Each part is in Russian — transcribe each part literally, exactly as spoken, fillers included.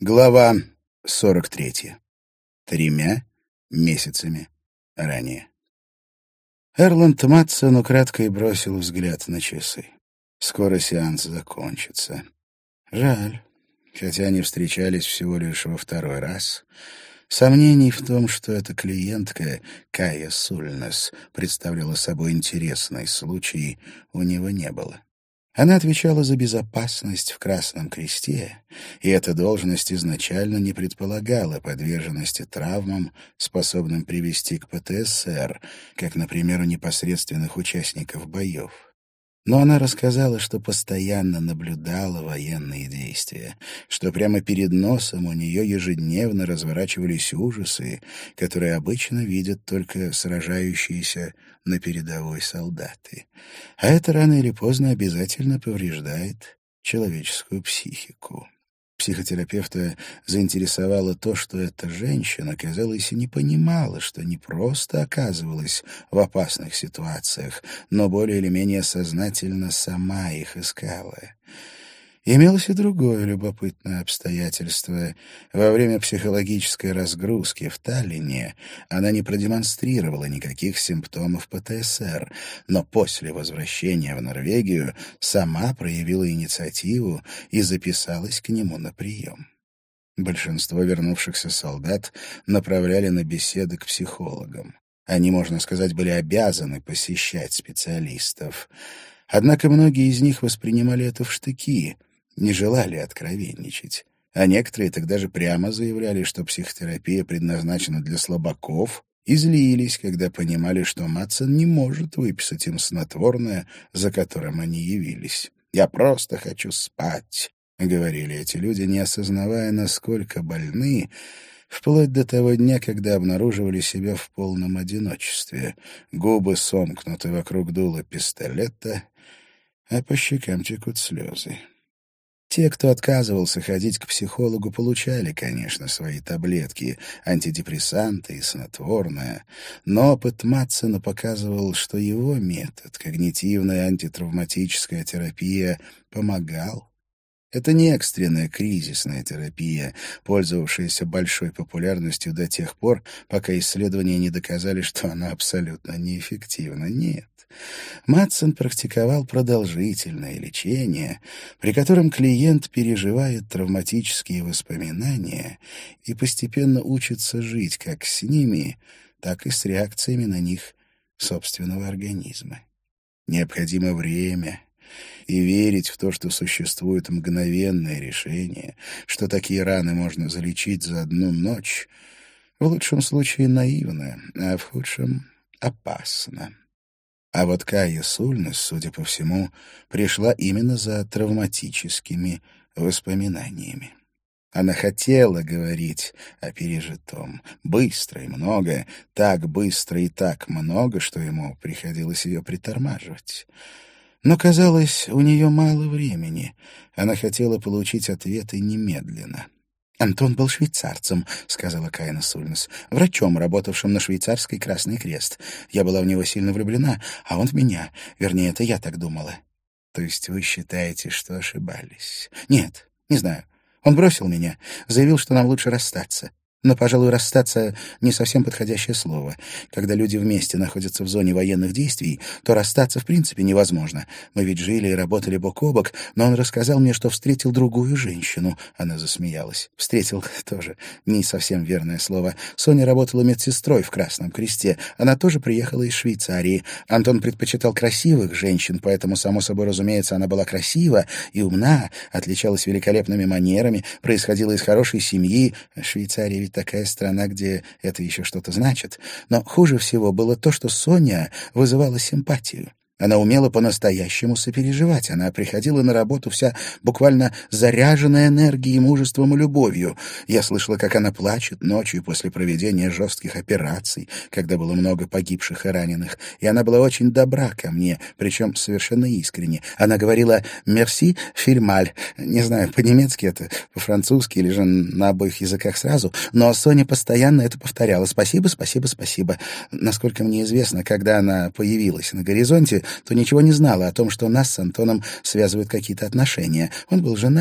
Глава сорок третья. Тремя месяцами ранее. Эрланд Матсон украдкой бросил взгляд на часы. Скоро сеанс закончится. Жаль, хотя они встречались всего лишь во второй раз. Сомнений в том, что эта клиентка, Кая Сульнес, представляла собой интересный случай, у него не было. Она отвечала за безопасность в Красном Кресте, и эта должность изначально не предполагала подверженности травмам, способным привести к ПТСР, как, например, у непосредственных участников боев. Но она рассказала, что постоянно наблюдала военные действия, что прямо перед носом у нее ежедневно разворачивались ужасы, которые обычно видят только сражающиеся на передовой солдаты. А это рано или поздно обязательно повреждает человеческую психику. Психотерапевта заинтересовало то, что эта женщина, казалось, и не понимала, что не просто оказывалась в опасных ситуациях, но более или менее сознательно сама их искала. Имелось и другое любопытное обстоятельство. Во время психологической разгрузки в Таллине она не продемонстрировала никаких симптомов ПТСР, но после возвращения в Норвегию сама проявила инициативу и записалась к нему на прием. Большинство вернувшихся солдат направляли на беседы к психологам. Они, можно сказать, были обязаны посещать специалистов. Однако многие из них воспринимали это в штыки, не желали откровенничать. А некоторые тогда же прямо заявляли, что психотерапия предназначена для слабаков, и злились, когда понимали, что Матсон не может выписать им снотворное, за которым они явились. «Я просто хочу спать», — говорили эти люди, не осознавая, насколько больны, вплоть до того дня, когда обнаруживали себя в полном одиночестве. Губы сомкнуты вокруг дула пистолета, а по щекам текут слезы. Те, кто отказывался ходить к психологу, получали, конечно, свои таблетки, антидепрессанты и снотворное, но опыт Матсона показывал, что его метод, когнитивная антитравматическая терапия, помогал. Это не экстренная кризисная терапия, пользовавшаяся большой популярностью до тех пор, пока исследования не доказали, что она абсолютно неэффективна. Нет. Матсон практиковал продолжительное лечение, при котором клиент переживает травматические воспоминания и постепенно учится жить как с ними, так и с реакциями на них собственного организма. Необходимо время и верить в то, что существует мгновенное решение, что такие раны можно залечить за одну ночь, в лучшем случае наивно, а в худшем — опасно. А вот Кая Сульнес, судя по всему, пришла именно за травматическими воспоминаниями. Она хотела говорить о пережитом. Быстро и много, так быстро и так много, что ему приходилось ее притормаживать. Но, казалось, у нее мало времени. Она хотела получить ответы немедленно. «Антон был швейцарцем», — сказала Кая Сульнес, «врачом, работавшим на швейцарский Красный Крест. Я была в него сильно влюблена, а он в меня. Вернее, это я так думала». «То есть вы считаете, что ошибались?» «Нет, не знаю. Он бросил меня, заявил, что нам лучше расстаться. Но, пожалуй, расстаться — не совсем подходящее слово. Когда люди вместе находятся в зоне военных действий, то расстаться в принципе невозможно. Мы ведь жили и работали бок о бок, но он рассказал мне, что встретил другую женщину. Она засмеялась. Встретил тоже не совсем верное слово. Соня работала медсестрой в Красном Кресте. Она тоже приехала из Швейцарии. Антон предпочитал красивых женщин, поэтому, само собой разумеется, она была красива и умна, отличалась великолепными манерами, происходила из хорошей семьи. Швейцария ведь такая страна, где это еще что-то значит. Но хуже всего было то, что Соня вызывала симпатию. Она умела по-настоящему сопереживать. Она приходила на работу вся буквально заряженная энергией, мужеством и любовью. Я слышала, как она плачет ночью после проведения жестких операций, когда было много погибших и раненых. И она была очень добра ко мне, причем совершенно искренне. Она говорила «мерси, фильмаль». Не знаю, по-немецки это, по-французски или же на обоих языках сразу. Но Соня постоянно это повторяла «спасибо, спасибо, спасибо». Насколько мне известно, когда она появилась на горизонте, то ничего не знала о том, что нас с Антоном связывают какие-то отношения. Он был женат,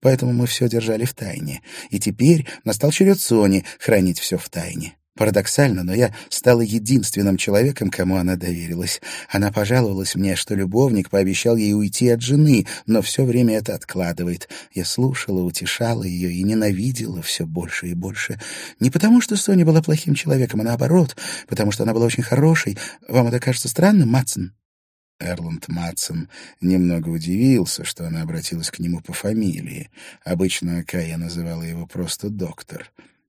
поэтому мы все держали в тайне. И теперь настал черед Сони хранить все в тайне. Парадоксально, но я стала единственным человеком, кому она доверилась. Она пожаловалась мне, что любовник пообещал ей уйти от жены, но все время это откладывает. Я слушала, утешала ее и ненавидела все больше и больше. Не потому, что Соня была плохим человеком, а наоборот, потому что она была очень хорошей. Вам это кажется странным, Матсон? Эрланд Матсон немного удивился, что она обратилась к нему по фамилии. Обычно Кая называла его просто доктор.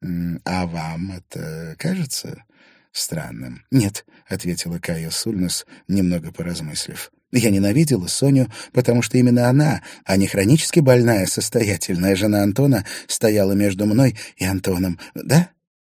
«А вам это кажется странным?» «Нет», — ответила Кая Сульнес, немного поразмыслив. «Я ненавидела Соню, потому что именно она, а не хронически больная, состоятельная жена Антона, стояла между мной и Антоном. Да?»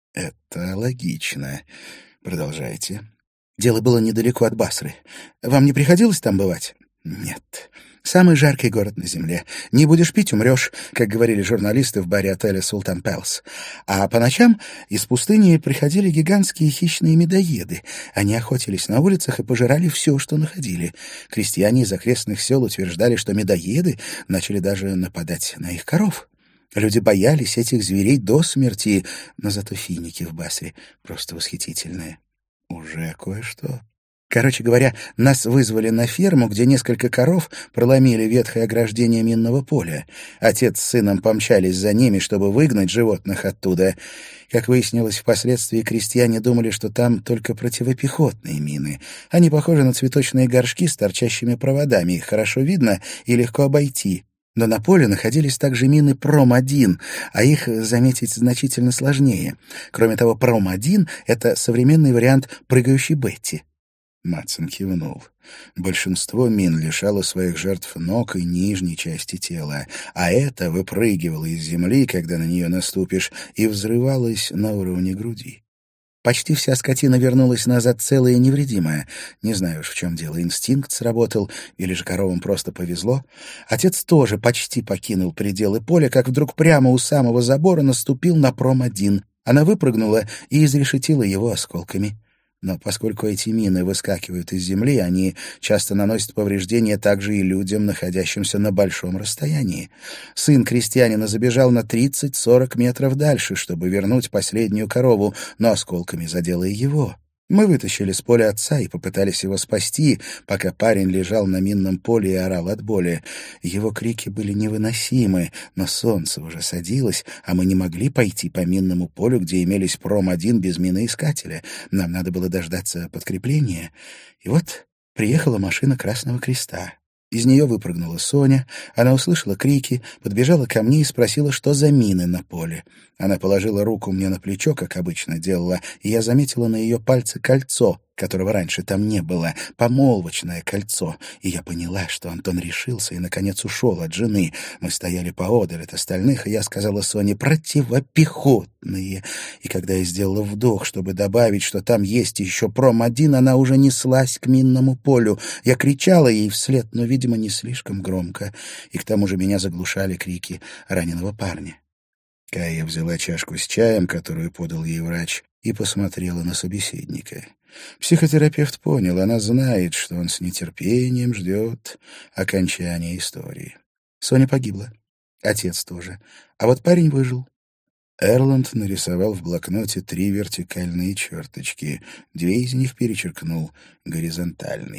«Это логично. Продолжайте». «Дело было недалеко от Басры. Вам не приходилось там бывать?» «Нет. Самый жаркий город на земле. Не будешь пить — умрешь», как говорили журналисты в баре отеля «Султан Пэлс». А по ночам из пустыни приходили гигантские хищные медоеды. Они охотились на улицах и пожирали все, что находили. Крестьяне из окрестных сел утверждали, что медоеды начали даже нападать на их коров. Люди боялись этих зверей до смерти, но зато финики в Басре просто восхитительные. Уже кое-что. Короче говоря, нас вызвали на ферму, где несколько коров проломили ветхое ограждение минного поля. Отец с сыном помчались за ними, чтобы выгнать животных оттуда. Как выяснилось впоследствии, крестьяне думали, что там только противопехотные мины. Они похожи на цветочные горшки с торчащими проводами. Их хорошо видно и легко обойти. Но на поле находились также мины Пром один, а их заметить значительно сложнее. Кроме того, Пром один — это современный вариант прыгающей Бетти. Матсон кивнул. Большинство мин лишало своих жертв ног и нижней части тела, а это выпрыгивало из земли, когда на нее наступишь, и взрывалось на уровне груди. Почти вся скотина вернулась назад целая и невредимая. Не знаю уж, в чем дело, инстинкт сработал, или же коровам просто повезло. Отец тоже почти покинул пределы поля, как вдруг прямо у самого забора наступил на Пром один. Она выпрыгнула и изрешетила его осколками. Но поскольку эти мины выскакивают из земли, они часто наносят повреждения также и людям, находящимся на большом расстоянии. Сын крестьянина забежал на тридцать-сорок метров дальше, чтобы вернуть последнюю корову, но осколками задело и его. Мы вытащили с поля отца и попытались его спасти, пока парень лежал на минном поле и орал от боли. Его крики были невыносимы, но солнце уже садилось, а мы не могли пойти по минному полю, где имелись Пром один без миноискателя. Нам надо было дождаться подкрепления. И вот приехала машина Красного Креста. Из нее выпрыгнула Соня. Она услышала крики, подбежала ко мне и спросила, что за мины на поле. Она положила руку мне на плечо, как обычно делала, и я заметила на ее пальце кольцо, которого раньше там не было, помолвочное кольцо, и я поняла, что Антон решился и, наконец, ушел от жены. Мы стояли поодаль от остальных, и я сказала Соне «противопехотные». И когда я сделала вдох, чтобы добавить, что там есть еще Пром один, она уже неслась к минному полю. Я кричала ей вслед, но, видимо, не слишком громко, и к тому же меня заглушали крики раненого парня. Кая взяла чашку с чаем, которую подал ей врач, и посмотрела на собеседника. Психотерапевт понял, она знает, что он с нетерпением ждет окончания истории. Соня погибла. Отец тоже. А вот парень выжил. Эрланд нарисовал в блокноте три вертикальные черточки. Две из них перечеркнул горизонтальный.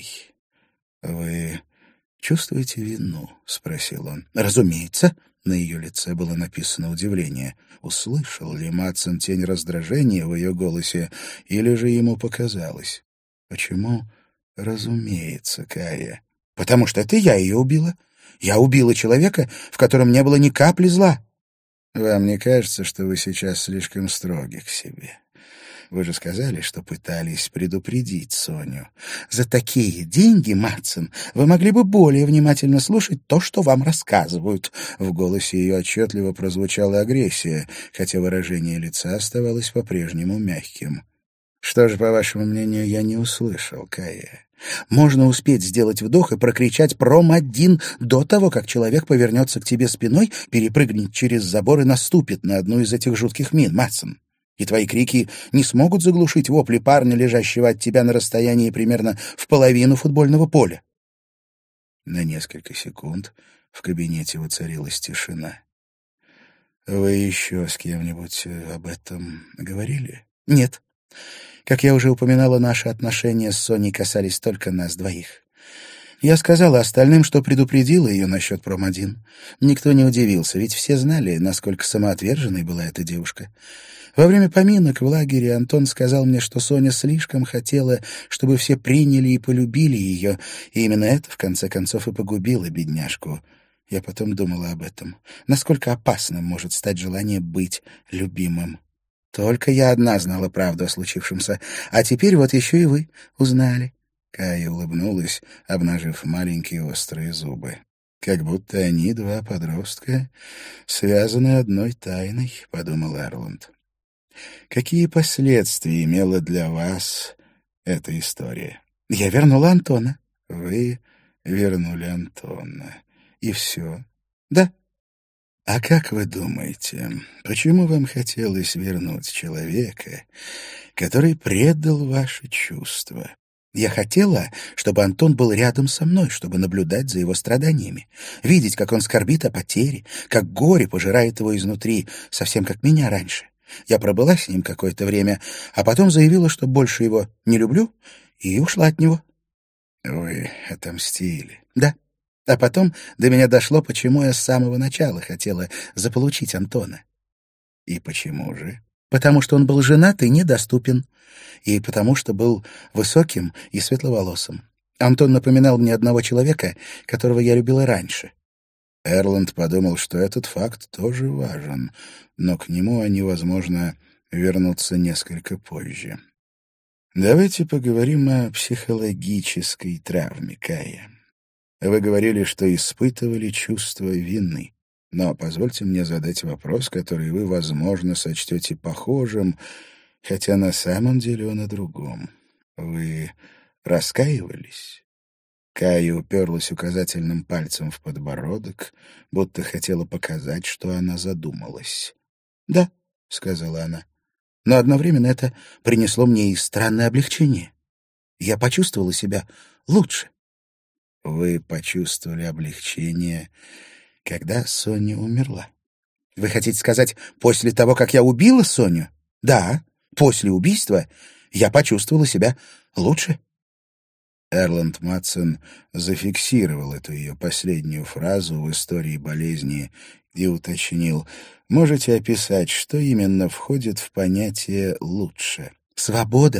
«Вы чувствуете вину?» — спросил он. «Разумеется». На ее лице было написано удивление. Услышал ли Матсон тень раздражения в ее голосе, или же ему показалось? «Почему разумеется, Кая?» «Потому что это я ее убила. Я убила человека, в котором не было ни капли зла». «Вам не кажется, что вы сейчас слишком строги к себе? Вы же сказали, что пытались предупредить Соню. За такие деньги, Матсон, вы могли бы более внимательно слушать то, что вам рассказывают». В голосе ее отчетливо прозвучала агрессия, хотя выражение лица оставалось по-прежнему мягким. «Что же, по вашему мнению, я не услышал, Кая?» «Можно успеть сделать вдох и прокричать «Пром один» до того, как человек повернется к тебе спиной, перепрыгнет через забор и наступит на одну из этих жутких мин, Матсон. И твои крики не смогут заглушить вопли парня, лежащего от тебя на расстоянии примерно в половину футбольного поля». На несколько секунд в кабинете воцарилась тишина. Вы еще с кем-нибудь э, об этом говорили? Нет. Как я уже упоминала, наши отношения с Соней касались только нас двоих. Я сказала остальным, что предупредила ее насчет пром один. Никто не удивился, ведь все знали, насколько самоотверженной была эта девушка. Во время поминок в лагере Антон сказал мне, что Соня слишком хотела, чтобы все приняли и полюбили ее, и именно это, в конце концов, и погубило бедняжку. Я потом думала об этом. Насколько опасным может стать желание быть любимым. Только я одна знала правду о случившемся, а теперь вот еще и вы узнали. Кая улыбнулась, обнажив маленькие острые зубы. «Как будто они, два подростка, связаны одной тайной», — подумал Эрланд. «Какие последствия имела для вас эта история?» «Я вернула Антона». «Вы вернули Антона. И все?» «Да». «А как вы думаете, почему вам хотелось вернуть человека, который предал ваши чувства?» Я хотела, чтобы Антон был рядом со мной, чтобы наблюдать за его страданиями, видеть, как он скорбит о потере, как горе пожирает его изнутри, совсем как меня раньше. Я пробыла с ним какое-то время, а потом заявила, что больше его не люблю, и ушла от него. Вы отомстили? Да. А потом до меня дошло, почему я с самого начала хотела заполучить Антона. И почему же? Потому что он был женат и недоступен. И потому что был высоким и светловолосым. Антон напоминал мне одного человека, которого я любила раньше. Эрланд подумал, что этот факт тоже важен, но к нему они, возможно, вернутся несколько позже. Давайте поговорим о психологической травме, Кая. Вы говорили, что испытывали чувство вины. Но позвольте мне задать вопрос, который вы, возможно, сочтете похожим, хотя на самом деле он о другом. Вы раскаивались? Кая уперлась указательным пальцем в подбородок, будто хотела показать, что она задумалась. «Да», — сказала она, — «но одновременно это принесло мне и странное облегчение. Я почувствовала себя лучше». «Вы почувствовали облегчение, когда Соня умерла?» «Вы хотите сказать, после того, как я убила Соню?» «Да, после убийства я почувствовала себя лучше». Эрланд Матсон зафиксировал эту ее последнюю фразу в истории болезни и уточнил: «Можете описать, что именно входит в понятие «лучше»?» «Свобода.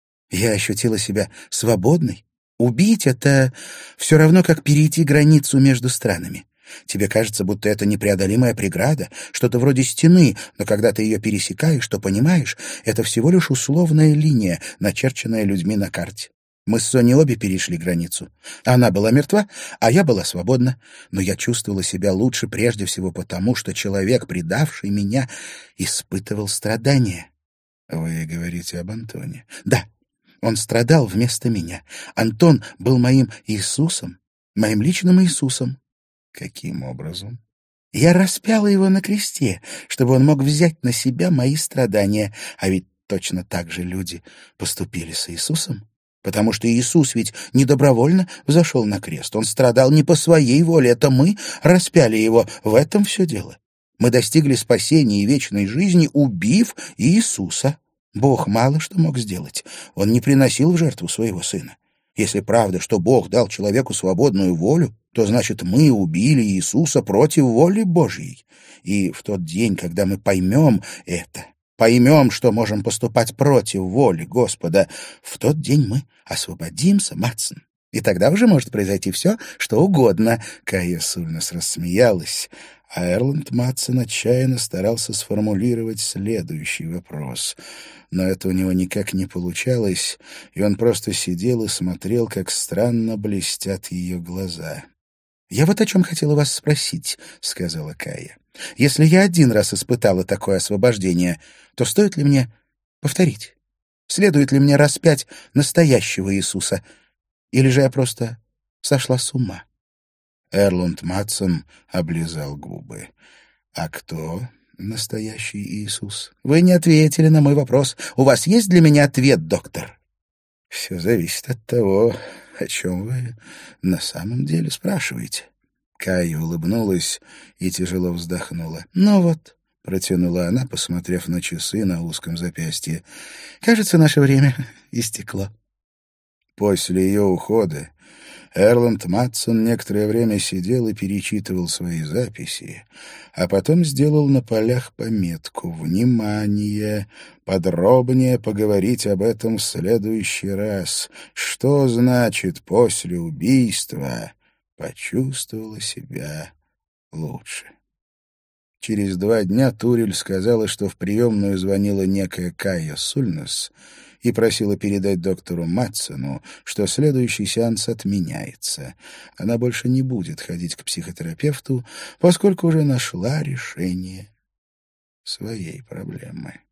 Я ощутила себя свободной. Убить — это все равно, как перейти границу между странами. Тебе кажется, будто это непреодолимая преграда, что-то вроде стены, но когда ты ее пересекаешь, то понимаешь, это всего лишь условная линия, начерченная людьми на карте. Мы с Соней обе перешли границу. Она была мертва, а я была свободна. Но я чувствовала себя лучше прежде всего потому, что человек, предавший меня, испытывал страдания». «Вы говорите об Антоне?» «Да, он страдал вместо меня. Антон был моим Иисусом, моим личным Иисусом». «Каким образом?» «Я распяла его на кресте, чтобы он мог взять на себя мои страдания. А ведь точно так же люди поступили с Иисусом. Потому что Иисус ведь не добровольно взошел на крест. Он страдал не по своей воле. Это мы распяли его. В этом все дело. Мы достигли спасения и вечной жизни, убив Иисуса. Бог мало что мог сделать. Он не приносил в жертву своего сына. Если правда, что Бог дал человеку свободную волю, то значит, мы убили Иисуса против воли Божьей. И в тот день, когда мы поймем это, поймем, что можем поступать против воли Господа, в тот день мы освободимся, Матсон. И тогда уже может произойти все, что угодно». Кая Сульнес рассмеялась, а Эрланд Матсон отчаянно старался сформулировать следующий вопрос. Но это у него никак не получалось, и он просто сидел и смотрел, как странно блестят ее глаза. «Я вот о чем хотела вас спросить», — сказала Кая. «Если я один раз испытала такое освобождение, то стоит ли мне повторить? Следует ли мне распять настоящего Иисуса? Или же я просто сошла с ума?» Эрланд Матсон облизал губы. «А кто настоящий Иисус?» «Вы не ответили на мой вопрос. У вас есть для меня ответ, доктор?» «Все зависит от того, о чем вы на самом деле спрашиваете». Кая улыбнулась и тяжело вздохнула. «Ну вот, протянула она, посмотрев на часы на узком запястье. «Кажется, наше время истекло». После ее ухода Эрланд Матсон некоторое время сидел и перечитывал свои записи, а потом сделал на полях пометку «Внимание! Подробнее поговорить об этом в следующий раз. Что значит после убийства?» Почувствовала себя лучше. Через два дня Турель сказала, что в приемную звонила некая Кайя Сульнес и просила передать доктору Матсону, что следующий сеанс отменяется. Она больше не будет ходить к психотерапевту, поскольку уже нашла решение своей проблемы.